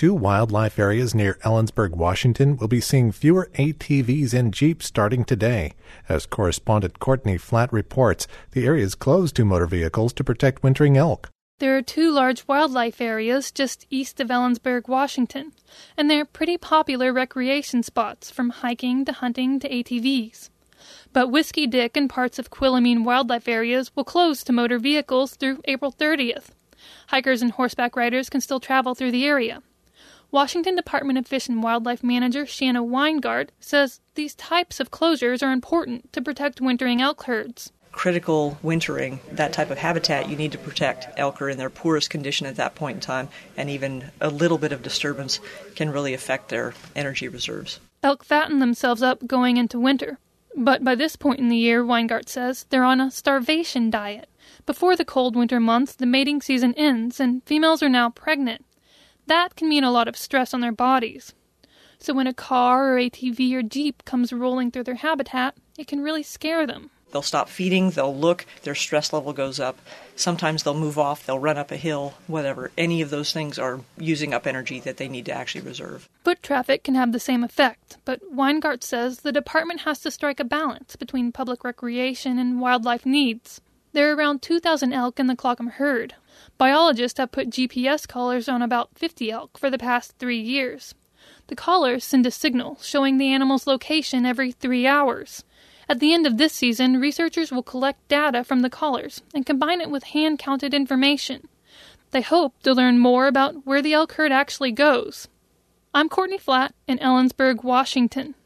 2 wildlife areas near Ellensburg, Washington will be seeing fewer ATVs and Jeeps starting today. As correspondent Courtney Flatt reports, the area is closed to motor vehicles to protect wintering elk. There are 2 large wildlife areas just east of Ellensburg, Washington, and they're pretty popular recreation spots from hiking to hunting to ATVs. But Whiskey Dick and parts of Quillamene wildlife areas will close to motor vehicles through April 30th. Hikers and horseback riders can still travel through the area. Washington Department of Fish and Wildlife Manager Shanna Weingart says these types of closures are important to protect wintering elk herds. Critical wintering, that type of habitat, you need to protect. Elk are in their poorest condition at that point in time, and even a little bit of disturbance can really affect their energy reserves. Elk fatten themselves up going into winter. But by this point in the year, Weingart says, they're on a starvation diet. Before the cold winter months, the mating season ends, and females are now pregnant. That can mean a lot of stress on their bodies. So when a car or ATV or Jeep comes rolling through their habitat, it can really scare them. They'll stop feeding, they'll look, their stress level goes up. Sometimes they'll move off, they'll run up a hill, whatever. Any of those things are using up energy that they need to actually reserve. Foot traffic can have the same effect, but Weingart says the department has to strike a balance between public recreation and wildlife needs. There are around 2,000 elk in the Clockham herd. Biologists have put GPS collars on about 50 elk for the past 3 years. The collars send a signal showing the animal's location every 3 hours. At the end of this season, researchers will collect data from the collars and combine it with hand-counted information. They hope to learn more about where the elk herd actually goes. I'm Courtney Flatt in Ellensburg, Washington.